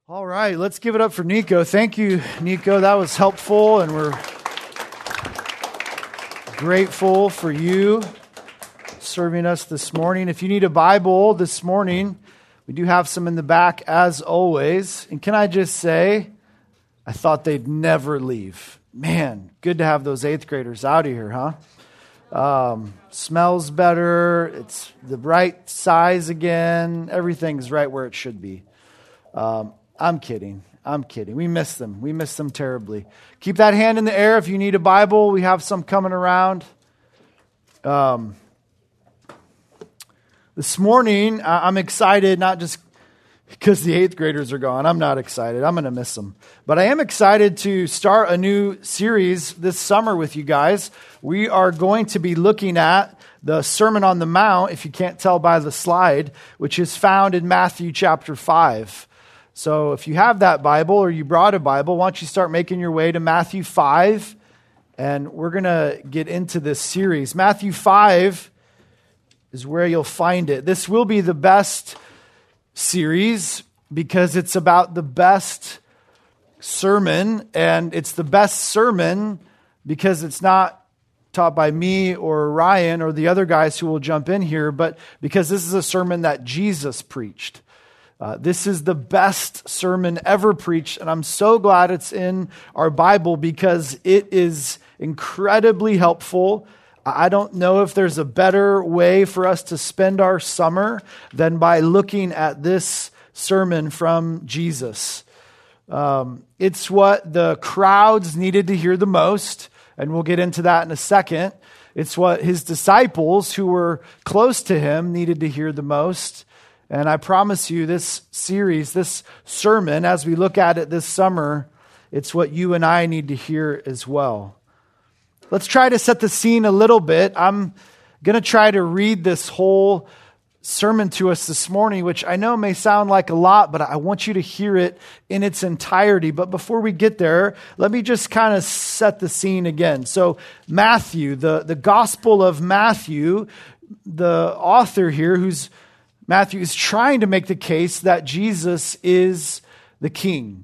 All right, let's give it up for Nico. Thank you, Nico. That was helpful, and we're grateful for you serving us this morning. If you need a Bible this morning, we do have some in the back as always. And can I just say, I thought they'd never leave. Man, good to have those 8th graders out of here, huh? Smells better. It's the right size again. Everything's right where it should be. I'm kidding. We miss them. We miss them terribly. Keep that hand in the air if you need a Bible. We have some coming around. This morning, I'm excited, not just because the 8th graders are gone. I'm not excited. I'm going to miss them. But I am excited to start a new series this summer with you guys. We are going to be looking at the Sermon on the Mount, if you can't tell by the slide, which is found in Matthew chapter 5. So if you have that Bible or you brought a Bible, why don't you start making your way to Matthew 5, and we're going to get into this series. Matthew 5 is where you'll find it. This will be the best series because it's about the best sermon, and it's the best sermon because it's not taught by me or Ryan or the other guys who will jump in here, but because this is a sermon that Jesus preached. This is the best sermon ever preached, and I'm so glad it's in our Bible because it is incredibly helpful. I don't know if there's a better way for us to spend our summer than by looking at this sermon from Jesus. It's what the crowds needed to hear the most, and we'll get into that in a second. It's what his disciples who were close to him needed to hear the most. And I promise you, this series, this sermon, as we look at it this summer, it's what you and I need to hear as well. Let's try to set the scene a little bit. I'm going to try to read this whole sermon to us this morning, which I know may sound like a lot, but I want you to hear it in its entirety. But before we get there, let me just kind of set the scene again. So Matthew, the Gospel of Matthew, the author here, Matthew is trying to make the case that Jesus is the king.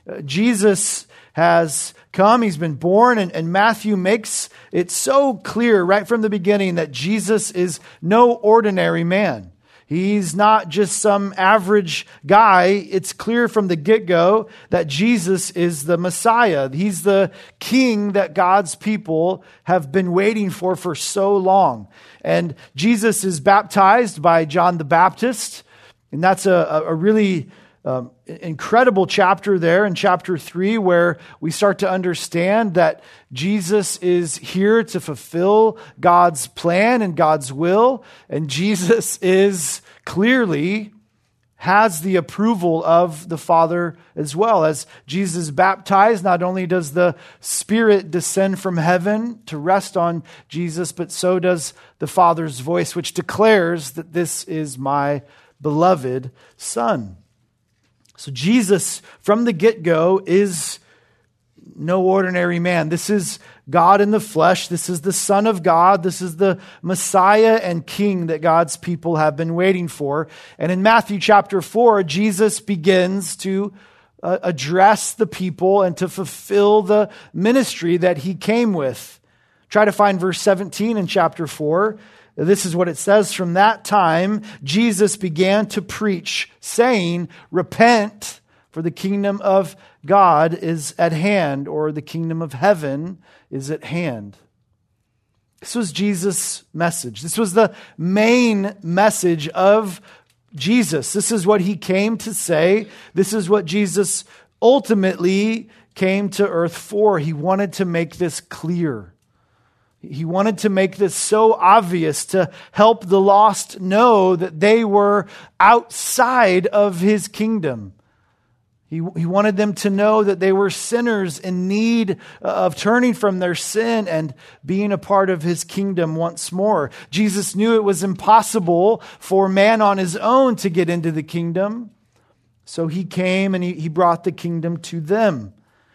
Jesus has come, he's been born, and Matthew makes it so clear right from the beginning that Jesus is no ordinary man. He's not just some average guy. It's clear from the get-go that Jesus is the Messiah. He's the king that God's people have been waiting for so long. And Jesus is baptized by John the Baptist, and that's a really incredible chapter there in chapter 3 where we start to understand that Jesus is here to fulfill God's plan and God's will, and Jesus clearly has the approval of the Father as well. As Jesus is baptized, not only does the Spirit descend from heaven to rest on Jesus, but so does the Father's voice, which declares that this is my beloved Son. So Jesus, from the get-go, is no ordinary man. This is God in the flesh. This is the Son of God. This is the Messiah and King that God's people have been waiting for. And in Matthew chapter 4, Jesus begins to address the people and to fulfill the ministry that he came with. Try to find verse 17 in chapter 4. This is what it says. From that time, Jesus began to preach, saying, "Repent, for the kingdom of God is at hand," or the kingdom of heaven is at hand. This was Jesus' message. This was the main message of Jesus. This is what he came to say. This is what Jesus ultimately came to earth for. He wanted to make this clear. He wanted to make this so obvious to help the lost know that they were outside of his kingdom. He wanted them to know that they were sinners in need of turning from their sin and being a part of his kingdom once more. Jesus knew it was impossible for man on his own to get into the kingdom. So he came and he brought the kingdom to them.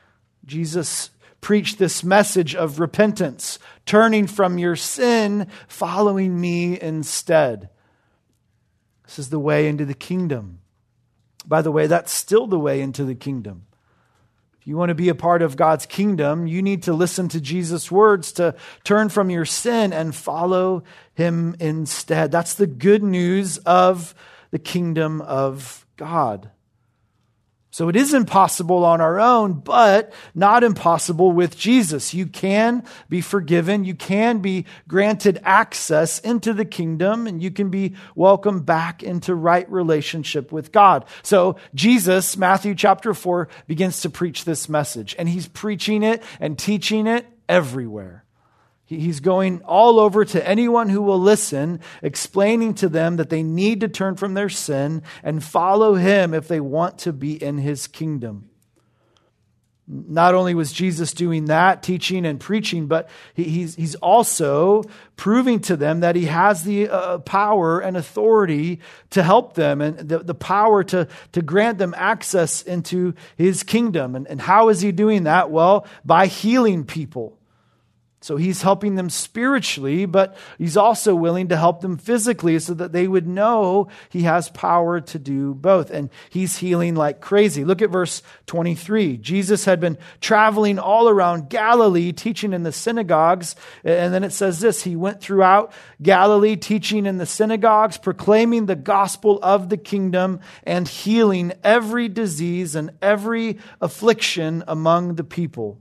Jesus preached this message of repentance, turning from your sin, following me instead. This is the way into the kingdom. By the way, that's still the way into the kingdom. If you want to be a part of God's kingdom, you need to listen to Jesus' words to turn from your sin and follow him instead. That's the good news of the kingdom of God. So it is impossible on our own, but not impossible with Jesus. You can be forgiven. You can be granted access into the kingdom, and you can be welcomed back into right relationship with God. So Jesus, Matthew chapter 4, begins to preach this message, and he's preaching it and teaching it everywhere. He's going all over to anyone who will listen, explaining to them that they need to turn from their sin and follow him if they want to be in his kingdom. Not only was Jesus doing that, teaching and preaching, but he's also proving to them that he has the power and authority to help them and the power to grant them access into his kingdom. And how is he doing that? Well, by healing people. So he's helping them spiritually, but he's also willing to help them physically so that they would know he has power to do both. And he's healing like crazy. Look at verse 23. Jesus had been traveling all around Galilee, teaching in the synagogues. And then it says this, he went throughout Galilee, teaching in the synagogues, proclaiming the gospel of the kingdom and healing every disease and every affliction among the people.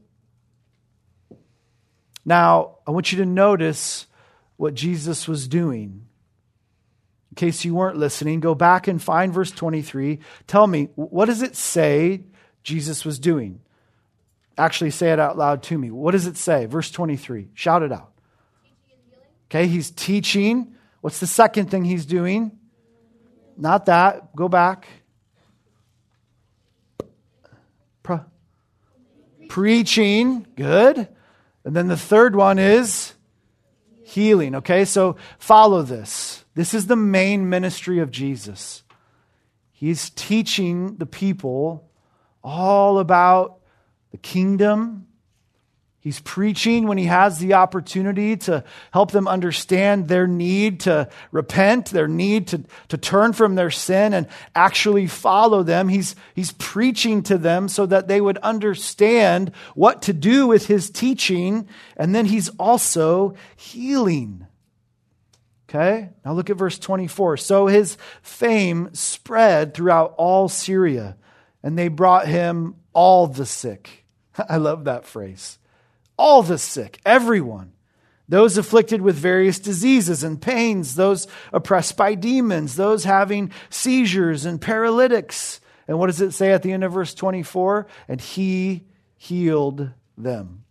Now, I want you to notice what Jesus was doing. In case you weren't listening, go back and find verse 23. Tell me, what does it say Jesus was doing? Actually, say it out loud to me. What does it say? Verse 23. Shout it out. Okay, he's teaching. What's the second thing he's doing? Not that. Go back. Preaching. Good. And then the third one is healing. Okay, so follow this. This is the main ministry of Jesus. He's teaching the people all about the kingdom. He's preaching when he has the opportunity to help them understand their need to repent, their need to turn from their sin and actually follow them. He's preaching to them so that they would understand what to do with his teaching. And then he's also healing. Okay, now look at verse 24. So his fame spread throughout all Syria, and they brought him all the sick. I love that phrase. All the sick, everyone. Those afflicted with various diseases and pains, those oppressed by demons, those having seizures and paralytics. And what does it say at the end of verse 24? And he healed them.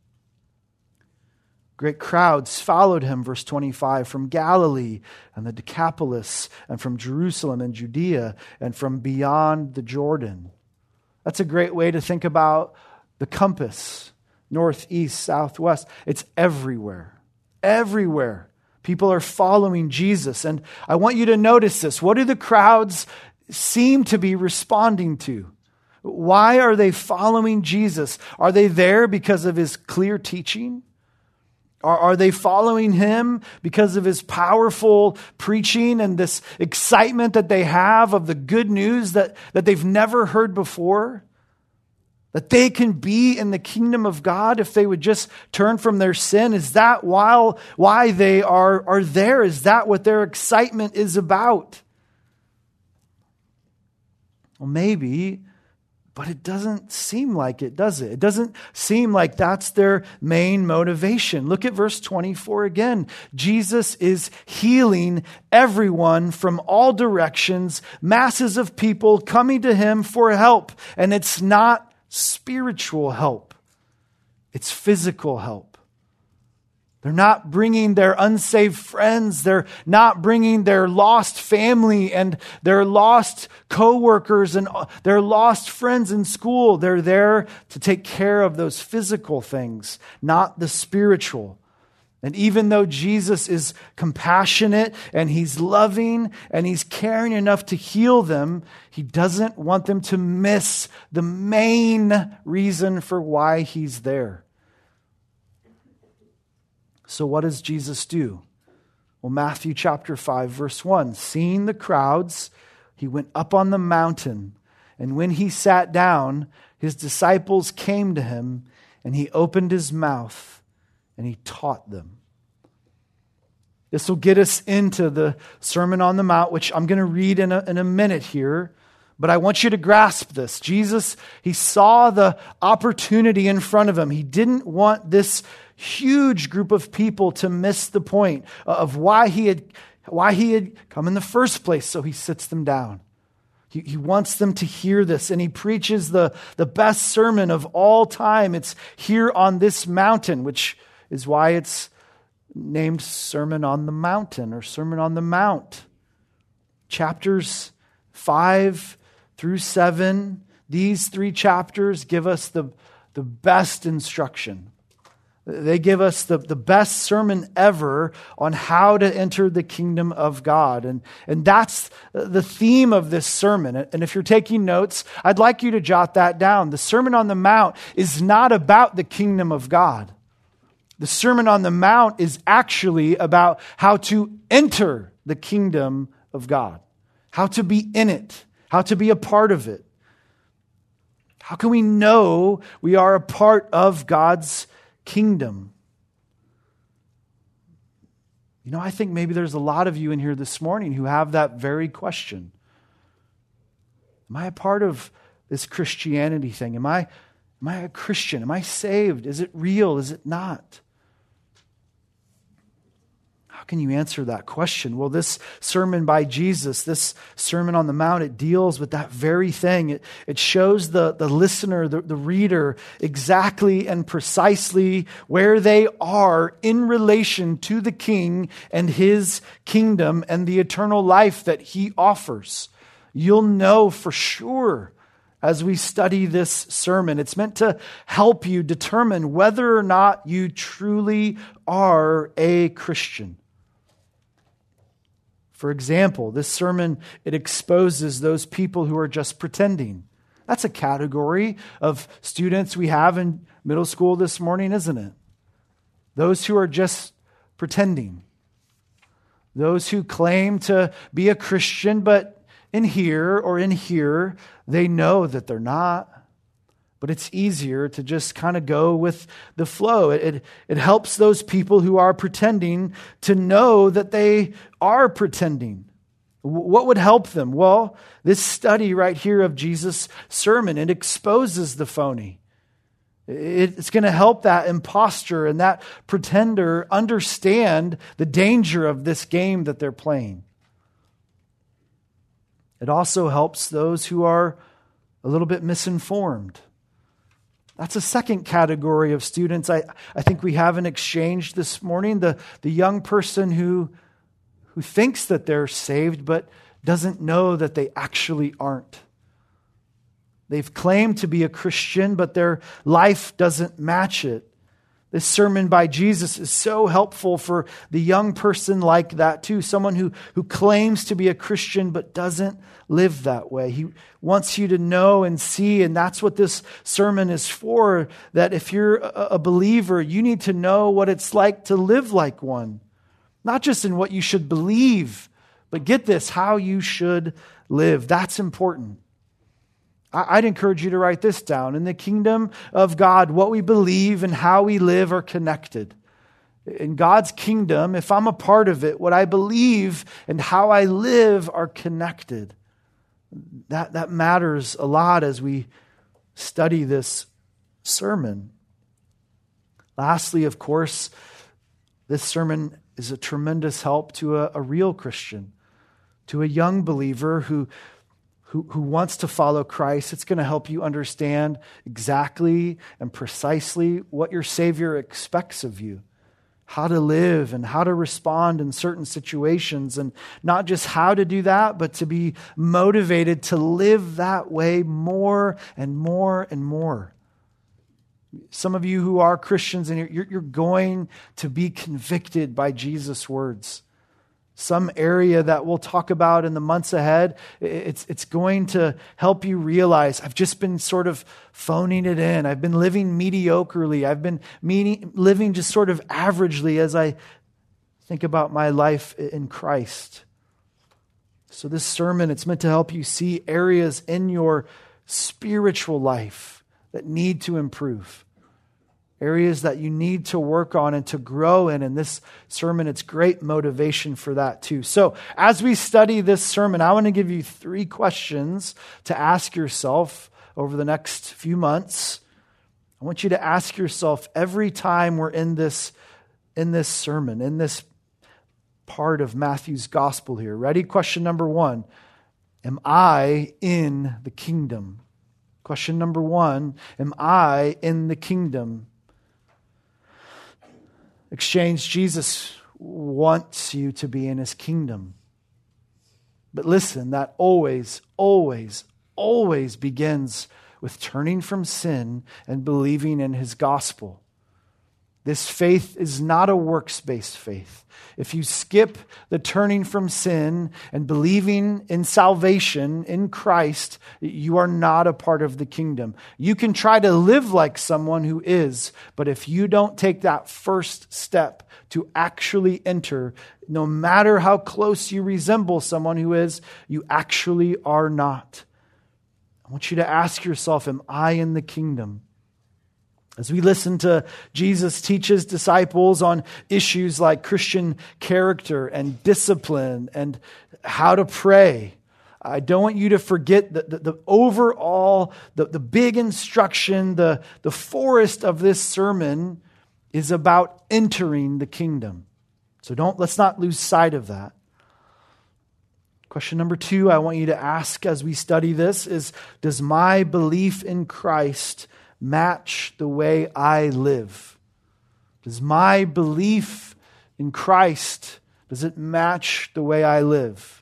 Great crowds followed him, verse 25, from Galilee and the Decapolis and from Jerusalem and Judea and from beyond the Jordan. That's a great way to think about the compass. North, east, southwest. It's everywhere. Everywhere. People are following Jesus. And I want you to notice this. What do the crowds seem to be responding to? Why are they following Jesus? Are they there because of his clear teaching? Are they following him because of his powerful preaching and this excitement that they have of the good news that they've never heard before? That they can be in the kingdom of God if they would just turn from their sin? Is that why they are there? Is that what their excitement is about? Well, maybe, but it doesn't seem like it, does it? It doesn't seem like that's their main motivation. Look at verse 24 again. Jesus is healing everyone from all directions, masses of people coming to him for help. And it's not spiritual help. It's physical help. They're not bringing their unsaved friends. They're not bringing their lost family and their lost coworkers and their lost friends in school. They're there to take care of those physical things, not the spiritual. And even though Jesus is compassionate and he's loving and he's caring enough to heal them, he doesn't want them to miss the main reason for why he's there. So what does Jesus do? Well, Matthew chapter 5, verse 1, seeing the crowds, he went up on the mountain, and when he sat down, his disciples came to him, and he opened his mouth, and he taught them. This will get us into the Sermon on the Mount, which I'm going to read in a minute here. But I want you to grasp this. Jesus, he saw the opportunity in front of him. He didn't want this huge group of people to miss the point of why he had come in the first place. So he sits them down. He wants them to hear this, and he preaches the best sermon of all time. It's here on this mountain, which is why it's named Sermon on the Mountain or Sermon on the Mount. Chapters 5 through 7, these 3 chapters give us the best instruction. They give us the best sermon ever on how to enter the kingdom of God. And that's the theme of this sermon. And if you're taking notes, I'd like you to jot that down. The Sermon on the Mount is not about the kingdom of God. The Sermon on the Mount is actually about how to enter the kingdom of God, how to be in it, how to be a part of it. How can we know we are a part of God's kingdom? I think maybe there's a lot of you in here this morning who have that very question. Am I a part of this Christianity thing? Am I a Christian? Am I saved? Is it real? Is it not? How can you answer that question? Well, this sermon by Jesus, this Sermon on the Mount, it deals with that very thing. It shows the listener, the reader, exactly and precisely where they are in relation to the King and his kingdom and the eternal life that he offers. You'll know for sure as we study this sermon. It's meant to help you determine whether or not you truly are a Christian. For example, this sermon, it exposes those people who are just pretending. That's a category of students we have in middle school this morning, isn't it? Those who are just pretending. Those who claim to be a Christian, but in here, they know that they're not. But it's easier to just kind of go with the flow. It helps those people who are pretending to know that they are pretending. What would help them? Well, this study right here of Jesus' sermon, it exposes the phony. It's going to help that imposter and that pretender understand the danger of this game that they're playing. It also helps those who are a little bit misinformed. That's a second category of students I think we have an exchange this morning. The young person who thinks that they're saved but doesn't know that they actually aren't. They've claimed to be a Christian, but their life doesn't match it. This sermon by Jesus is so helpful for the young person like that too. Someone who claims to be a Christian but doesn't live that way. He wants you to know and see, and that's what this sermon is for, that if you're a believer, you need to know what it's like to live like one. Not just in what you should believe, but get this, how you should live. That's important. I'd encourage you to write this down. In the kingdom of God, what we believe and how we live are connected. In God's kingdom, if I'm a part of it, what I believe and how I live are connected. That matters a lot as we study this sermon. Lastly, of course, this sermon is a tremendous help to a real Christian, to a young believer who wants to follow Christ. It's going to help you understand exactly and precisely what your Savior expects of you, how to live and how to respond in certain situations, and not just how to do that, but to be motivated to live that way more and more and more. Some of you who are Christians, and you're going to be convicted by Jesus' words. Some area that we'll talk about in the months ahead, it's going to help you realize I've just been sort of phoning it in. I've been living mediocrely. I've been living just sort of averagely as I think about my life in Christ. So this sermon, it's meant to help you see areas in your spiritual life that need to improve. Areas that you need to work on and to grow in. And this sermon, it's great motivation for that too. So as we study this sermon, I want to give you 3 questions to ask yourself over the next few months. I want you to ask yourself every time we're in this sermon, in this part of Matthew's gospel here. Ready? Question number 1. Am I in the kingdom? Question number 1. Am I in the kingdom? Exchange, Jesus wants you to be in his kingdom. But listen, that always, always, always begins with turning from sin and believing in his gospel. This faith is not a works-based faith. If you skip the turning from sin and believing in salvation in Christ, you are not a part of the kingdom. You can try to live like someone who is, but if you don't take that first step to actually enter, no matter how close you resemble someone who is, you actually are not. I want you to ask yourself, am I in the kingdom? As we listen to Jesus teach his disciples on issues like Christian character and discipline and how to pray, I don't want you to forget the overall, the big instruction, the forest of this sermon is about entering the kingdom. So let's not lose sight of that. Question number 2 I want you to ask as we study this is, does my belief in Christ match the way I live? Does my belief in Christ, does it match the way I live?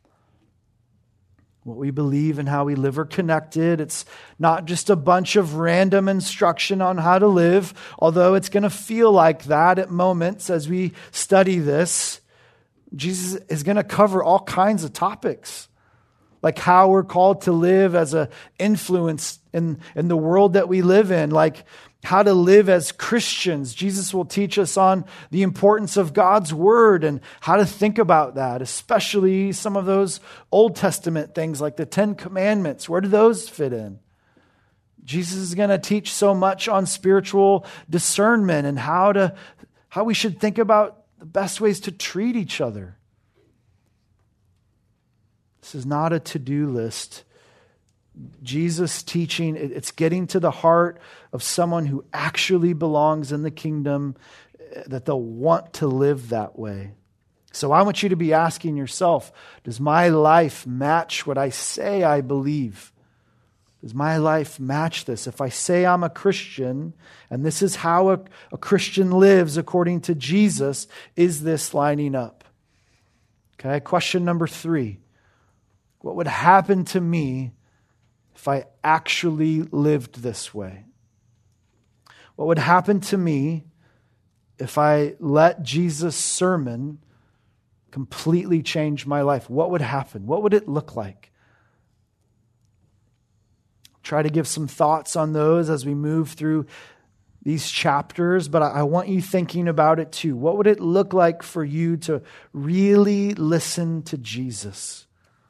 What we believe and how we live are connected. It's not just a bunch of random instruction on how to live, although it's going to feel like that at moments as we study this. Jesus is going to cover all kinds of topics, like how we're called to live as an influence in the world that we live in, like how to live as Christians. Jesus will teach us on the importance of God's word and how to think about that, especially some of those Old Testament things like the 10 Commandments. Where do those fit in? Jesus is going to teach so much on spiritual discernment and how we should think about the best ways to treat each other. This is not a to-do list. Jesus' teaching, it's getting to the heart of someone who actually belongs in the kingdom, that they'll want to live that way. So I want you to be asking yourself, does my life match what I say I believe? Does my life match this? If I say I'm a Christian, and this is how a Christian lives according to Jesus, is this lining up? Okay, question number 3. What would happen to me if I actually lived this way? What would happen to me if I let Jesus' sermon completely change my life? What would happen? What would it look like? Try to give some thoughts on those as we move through these chapters, but I want you thinking about it too. What would it look like for you to really listen to Jesus?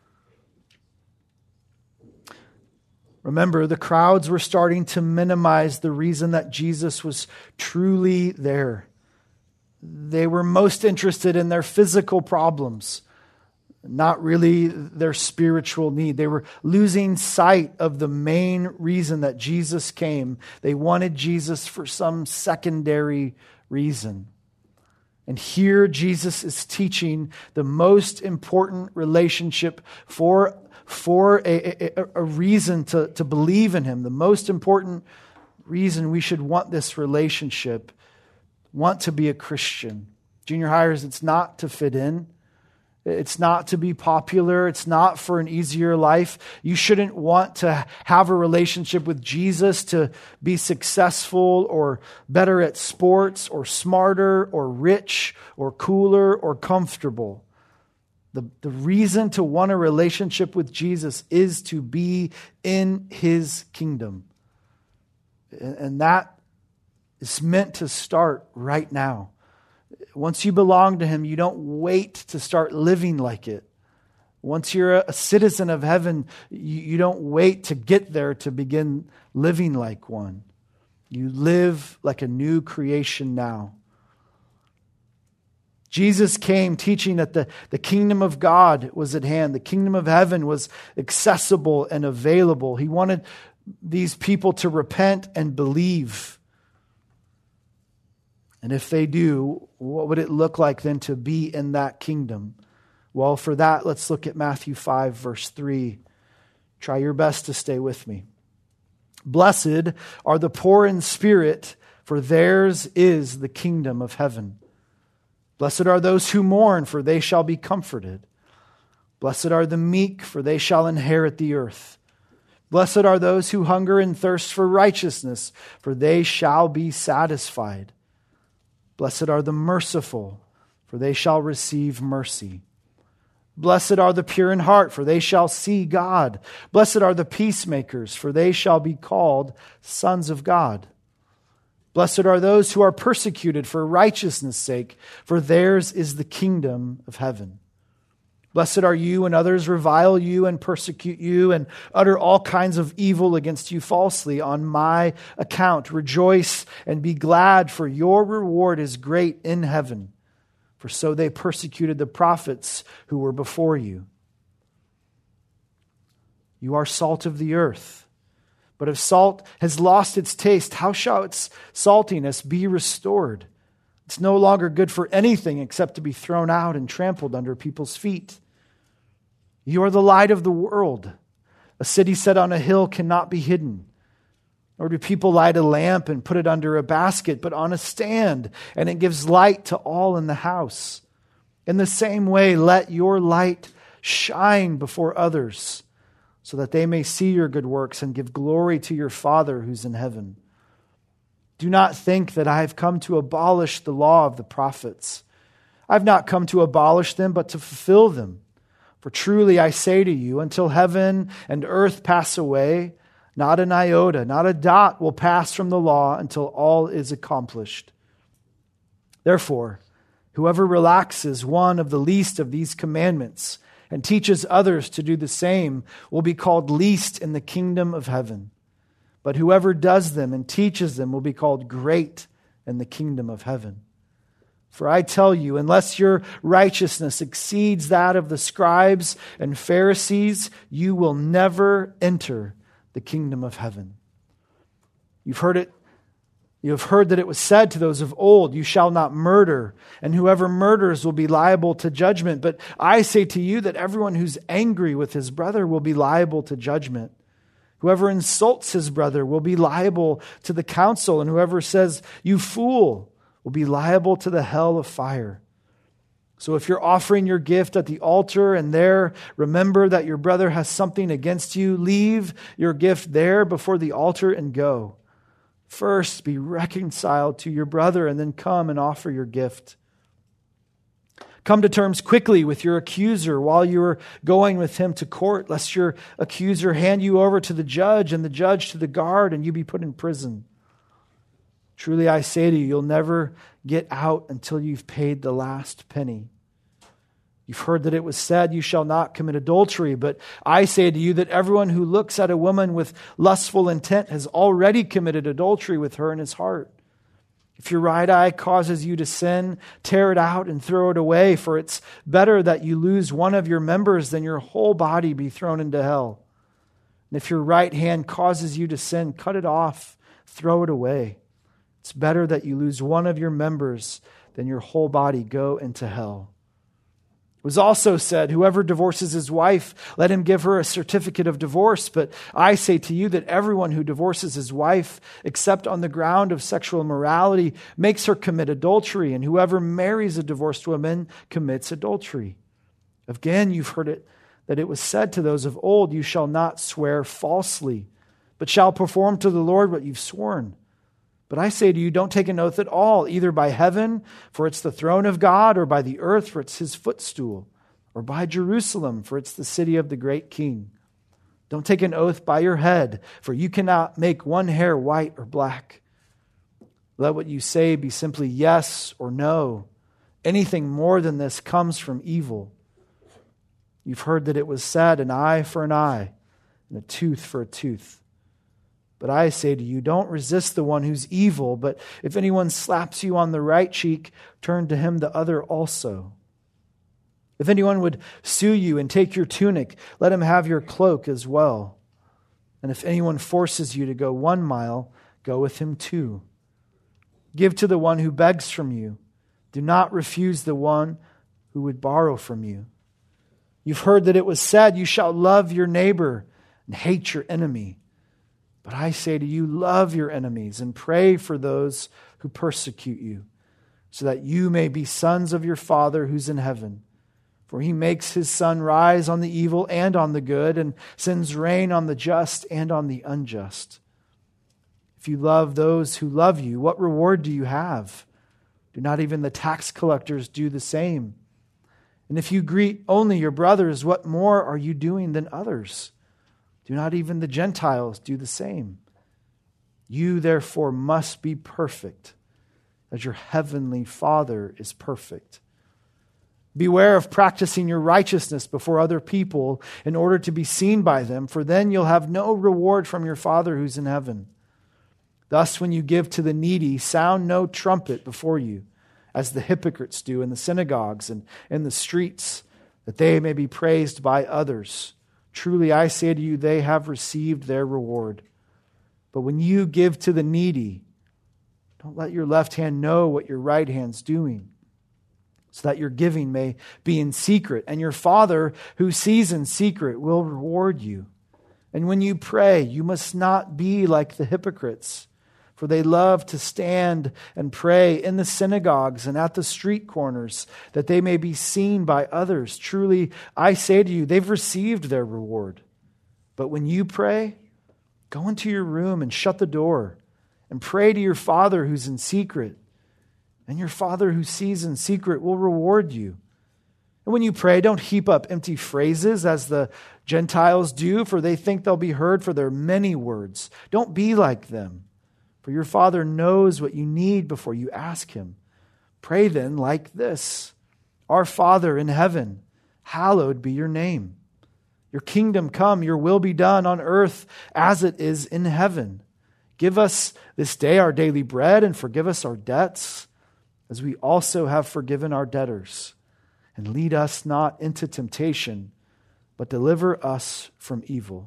Remember, the crowds were starting to minimize the reason that Jesus was truly there. They were most interested in their physical problems, not really their spiritual need. They were losing sight of the main reason that Jesus came. They wanted Jesus for some secondary reason. And here Jesus is teaching the most important relationship for a reason to believe in him. The most important reason we should want this relationship, want to be a Christian. Junior hires, it's not to fit in. It's not to be popular. It's not for an easier life. You shouldn't want to have a relationship with Jesus to be successful or better at sports or smarter or rich or cooler or comfortable. The reason to want a relationship with Jesus is to be in his kingdom. And that is meant to start right now. Once you belong to him, you don't wait to start living like it. Once you're a citizen of heaven, you don't wait to get there to begin living like one. You live like a new creation now. Jesus came teaching that the kingdom of God was at hand. The kingdom of heaven was accessible and available. He wanted these people to repent and believe. And if they do, what would it look like then to be in that kingdom? Well, for that, let's look at Matthew 5, verse 3. Try your best to stay with me. Blessed are the poor in spirit, for theirs is the kingdom of heaven. Blessed are those who mourn, for they shall be comforted. Blessed are the meek, for they shall inherit the earth. Blessed are those who hunger and thirst for righteousness, for they shall be satisfied. Blessed are the merciful, for they shall receive mercy. Blessed are the pure in heart, for they shall see God. Blessed are the peacemakers, for they shall be called sons of God. Blessed are those who are persecuted for righteousness' sake, for theirs is the kingdom of heaven. Blessed are you when others revile you and persecute you and utter all kinds of evil against you falsely on my account. Rejoice and be glad, for your reward is great in heaven. For so they persecuted the prophets who were before you. You are salt of the earth. But if salt has lost its taste, how shall its saltiness be restored? It's no longer good for anything except to be thrown out and trampled under people's feet. You are the light of the world. A city set on a hill cannot be hidden. Nor do people light a lamp and put it under a basket, but on a stand, and it gives light to all in the house. In the same way, let your light shine before others, so that they may see your good works and give glory to your Father who's in heaven. Do not think that I have come to abolish the law of the prophets. I have not come to abolish them, but to fulfill them. For truly I say to you, until heaven and earth pass away, not an iota, not a dot will pass from the law until all is accomplished. Therefore, whoever relaxes one of the least of these commandments and teaches others to do the same will be called least in the kingdom of heaven. But whoever does them and teaches them will be called great in the kingdom of heaven. For I tell you, unless your righteousness exceeds that of the scribes and Pharisees, you will never enter the kingdom of heaven. You have heard that it was said to those of old, you shall not murder, and whoever murders will be liable to judgment. But I say to you that everyone who's angry with his brother will be liable to judgment. Whoever insults his brother will be liable to the council, and whoever says, you fool, will be liable to the hell of fire. So if you're offering your gift at the altar and there remember that your brother has something against you, leave your gift there before the altar and go. First, be reconciled to your brother and then come and offer your gift. Come to terms quickly with your accuser while you are going with him to court, lest your accuser hand you over to the judge and the judge to the guard and you be put in prison. Truly I say to you, you'll never get out until you've paid the last penny. You've heard that it was said, you shall not commit adultery. But I say to you that everyone who looks at a woman with lustful intent has already committed adultery with her in his heart. If your right eye causes you to sin, tear it out and throw it away, for it's better that you lose one of your members than your whole body be thrown into hell. And if your right hand causes you to sin, cut it off, throw it away. It's better that you lose one of your members than your whole body go into hell. It was also said, whoever divorces his wife, let him give her a certificate of divorce. But I say to you that everyone who divorces his wife, except on the ground of sexual immorality, makes her commit adultery. And whoever marries a divorced woman commits adultery. Again, you've heard it, that it was said to those of old, you shall not swear falsely, but shall perform to the Lord what you've sworn. But I say to you, don't take an oath at all, either by heaven, for it's the throne of God, or by the earth, for it's his footstool, or by Jerusalem, for it's the city of the great king. Don't take an oath by your head, for you cannot make one hair white or black. Let what you say be simply yes or no. Anything more than this comes from evil. You've heard that it was said, an eye for an eye, and a tooth for a tooth. But I say to you, don't resist the one who's evil, but if anyone slaps you on the right cheek, turn to him the other also. If anyone would sue you and take your tunic, let him have your cloak as well. And if anyone forces you to go 1 mile, go with him 2. Give to the one who begs from you. Do not refuse the one who would borrow from you. You've heard that it was said, you shall love your neighbor and hate your enemy. But I say to you, love your enemies and pray for those who persecute you, so that you may be sons of your Father who's in heaven. For he makes his sun rise on the evil and on the good, and sends rain on the just and on the unjust. If you love those who love you, what reward do you have? Do not even the tax collectors do the same? And if you greet only your brothers, what more are you doing than others? Do not even the Gentiles do the same? You therefore must be perfect, as your heavenly Father is perfect. Beware of practicing your righteousness before other people in order to be seen by them, for then you'll have no reward from your Father who's in heaven. Thus, when you give to the needy, sound no trumpet before you, as the hypocrites do in the synagogues and in the streets, that they may be praised by others. Truly, I say to you, they have received their reward. But when you give to the needy, don't let your left hand know what your right hand's doing, so that your giving may be in secret, and your Father who sees in secret will reward you. And when you pray, you must not be like the hypocrites, for they love to stand and pray in the synagogues and at the street corners, that they may be seen by others. Truly, I say to you, they've received their reward. But when you pray, go into your room and shut the door, and pray to your Father who's in secret. And your Father who sees in secret will reward you. And when you pray, don't heap up empty phrases as the Gentiles do, for they think they'll be heard for their many words. Don't be like them, for your Father knows what you need before you ask him. Pray then like this: Our Father in heaven, hallowed be your name. Your kingdom come, your will be done on earth as it is in heaven. Give us this day our daily bread, and forgive us our debts, as we also have forgiven our debtors. And lead us not into temptation, but deliver us from evil.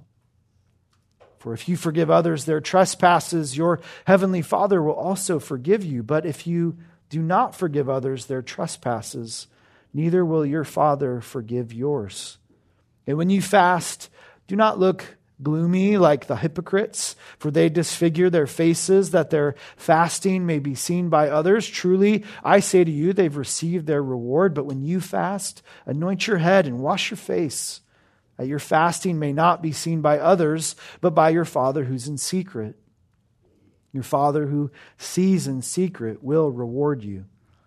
For if you forgive others their trespasses, your heavenly Father will also forgive you. But if you do not forgive others their trespasses, neither will your Father forgive yours. And when you fast, do not look gloomy like the hypocrites, for they disfigure their faces that their fasting may be seen by others. Truly, I say to you, they've received their reward. But when you fast, anoint your head and wash your face, that your fasting may not be seen by others, but by your Father who's in secret. Your Father who sees in secret will reward you.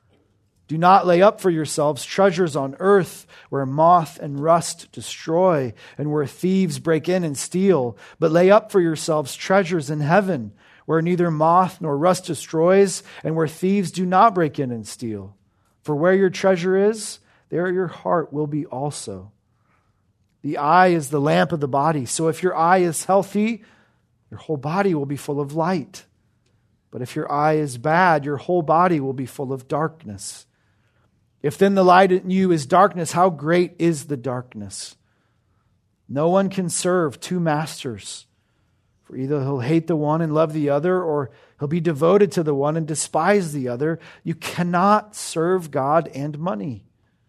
Do not lay up for yourselves treasures on earth, where moth and rust destroy, and where thieves break in and steal. But lay up for yourselves treasures in heaven, where neither moth nor rust destroys, and where thieves do not break in and steal. For where your treasure is, there your heart will be also. The eye is the lamp of the body. So if your eye is healthy, your whole body will be full of light. But if your eye is bad, your whole body will be full of darkness. If then the light in you is darkness, how great is the darkness? No one can serve 2 masters. For either he'll hate the one and love the other, or he'll be devoted to the one and despise the other. You cannot serve God and money.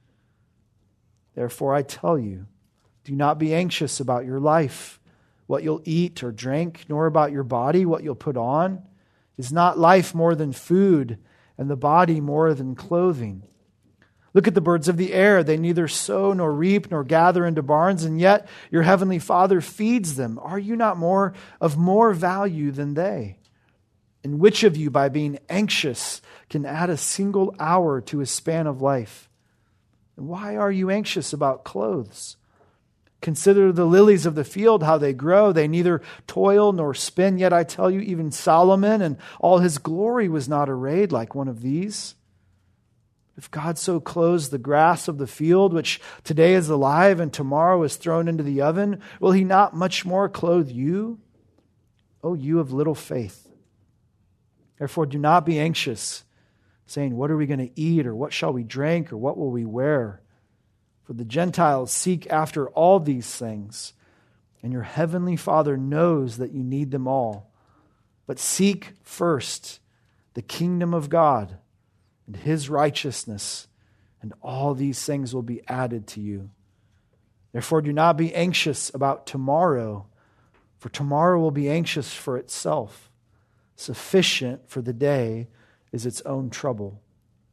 Therefore I tell you, do not be anxious about your life, what you'll eat or drink, nor about your body, what you'll put on. Is not life more than food, and the body more than clothing? Look at the birds of the air. They neither sow nor reap nor gather into barns, and yet your heavenly Father feeds them. Are you not of more value than they? And which of you, by being anxious, can add a single hour to his span of life? And why are you anxious about clothes? Consider the lilies of the field, how they grow. They neither toil nor spin. Yet I tell you, even Solomon in all his glory was not arrayed like one of these. If God so clothes the grass of the field, which today is alive and tomorrow is thrown into the oven, will he not much more clothe you, O you of little faith? Therefore do not be anxious, saying, what are we going to eat, or what shall we drink, or what will we wear? For the Gentiles seek after all these things, and your heavenly Father knows that you need them all. But seek first the kingdom of God and his righteousness, and all these things will be added to you. Therefore do not be anxious about tomorrow, for tomorrow will be anxious for itself. Sufficient for the day is its own trouble.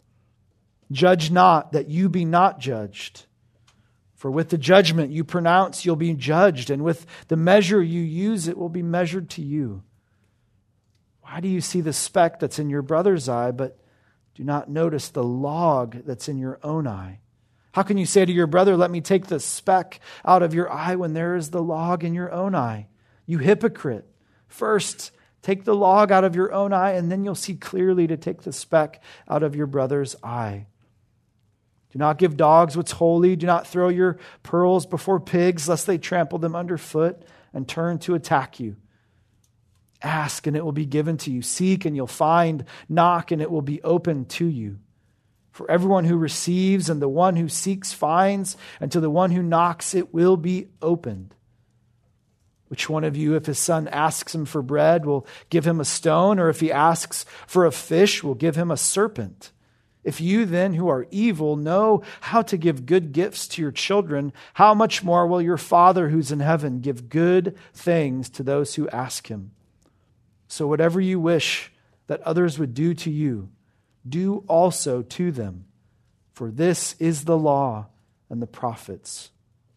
Judge not, that you be not judged. For with the judgment you pronounce, you'll be judged, and with the measure you use, it will be measured to you. Why do you see the speck that's in your brother's eye, but do not notice the log that's in your own eye? How can you say to your brother, let me take the speck out of your eye, when there is the log in your own eye? You hypocrite! First, take the log out of your own eye, and then you'll see clearly to take the speck out of your brother's eye. Do not give dogs what's holy. Do not throw your pearls before pigs, lest they trample them underfoot and turn to attack you. Ask, and it will be given to you. Seek, and you'll find. Knock, and it will be opened to you. For everyone who receives and the one who seeks finds, and to the one who knocks it will be opened. Which one of you, if his son asks him for bread, will give him a stone, or if he asks for a fish, will give him a serpent? If you then, who are evil, know how to give good gifts to your children, how much more will your Father who's in heaven give good things to those who ask him? So whatever you wish that others would do to you, do also to them. For this is the law and the prophets.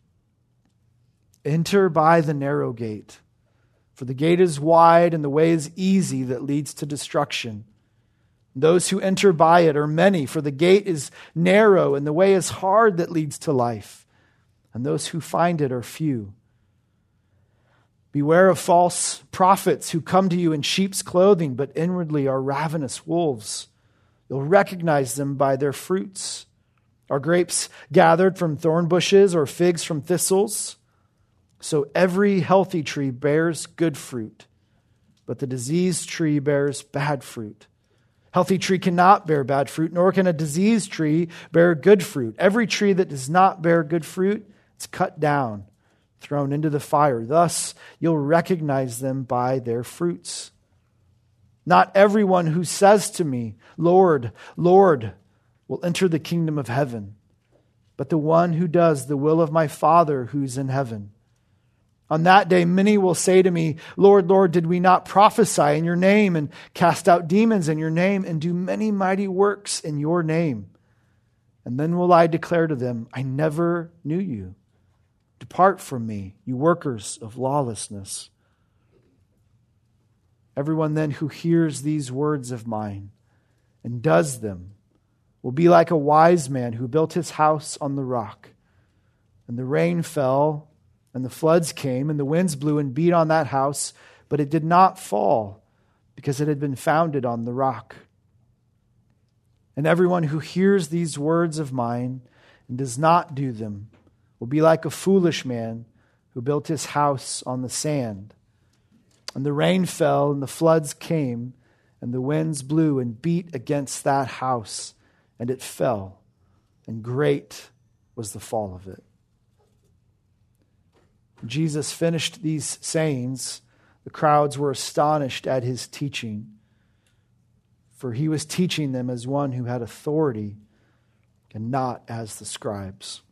Enter by the narrow gate, for the gate is wide and the way is easy that leads to destruction. Those who enter by it are many, for the gate is narrow and the way is hard that leads to life, and those who find it are few. Beware of false prophets who come to you in sheep's clothing, but inwardly are ravenous wolves. You'll recognize them by their fruits. Are grapes gathered from thorn bushes or figs from thistles? So every healthy tree bears good fruit, but the diseased tree bears bad fruit. Healthy tree cannot bear bad fruit, nor can a diseased tree bear good fruit. Every tree that does not bear good fruit is cut down, thrown into the fire. Thus you'll recognize them by their fruits. Not everyone who says to me, Lord, Lord, will enter the kingdom of heaven, but the one who does the will of my Father who's in heaven. On that day, many will say to me, Lord, Lord, did we not prophesy in your name and cast out demons in your name and do many mighty works in your name? And then will I declare to them, I never knew you. Depart from me, you workers of lawlessness. Everyone then who hears these words of mine and does them will be like a wise man who built his house on the rock. And the rain fell, and the floods came, and the winds blew and beat on that house, but it did not fall, because it had been founded on the rock. And everyone who hears these words of mine and does not do them will be like a foolish man who built his house on the sand. And the rain fell, and the floods came, and the winds blew and beat against that house, and it fell, and great was the fall of it. When Jesus finished these sayings, the crowds were astonished at his teaching, for he was teaching them as one who had authority and not as the scribes.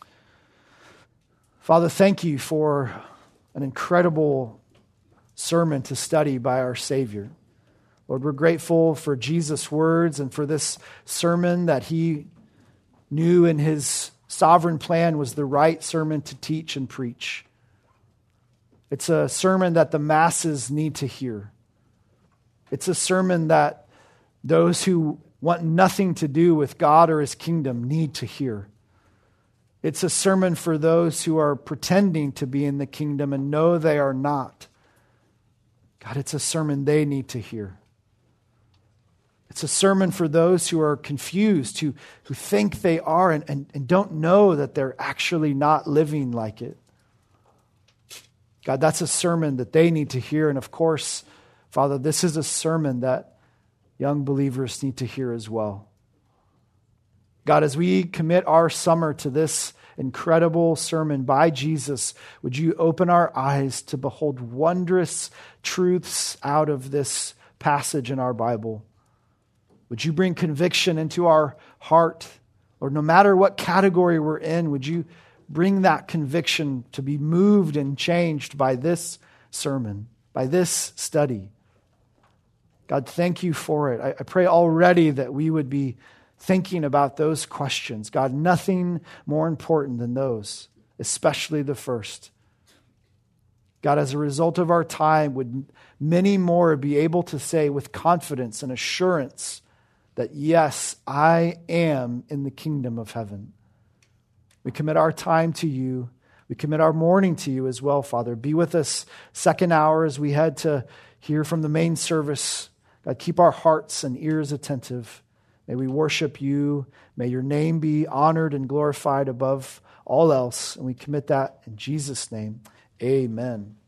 Father, thank you for an incredible sermon to study by our Savior. Lord, we're grateful for Jesus' words and for this sermon that he knew in his sovereign plan was the right sermon to teach and preach. It's a sermon that the masses need to hear. It's a sermon that those who want nothing to do with God or his kingdom need to hear. It's a sermon for those who are pretending to be in the kingdom and know they are not. God, it's a sermon they need to hear. It's a sermon for those who are confused, who think they are and don't know that they're actually not living like it. God, that's a sermon that they need to hear. And of course, Father, this is a sermon that young believers need to hear as well. God, as we commit our summer to this incredible sermon by Jesus, would you open our eyes to behold wondrous truths out of this passage in our Bible? Would you bring conviction into our heart? Or no matter what category we're in, would you bring that conviction to be moved and changed by this sermon, by this study? God, thank you for it. I pray already that we would be thinking about those questions. God, nothing more important than those, especially the first. God, as a result of our time, would many more be able to say with confidence and assurance that, yes, I am in the kingdom of heaven. We commit our time to you. We commit our morning to you as well, Father. Be with us second hour as we head to hear from the main service. God, keep our hearts and ears attentive. May we worship you. May your name be honored and glorified above all else. And we commit that in Jesus' name. Amen.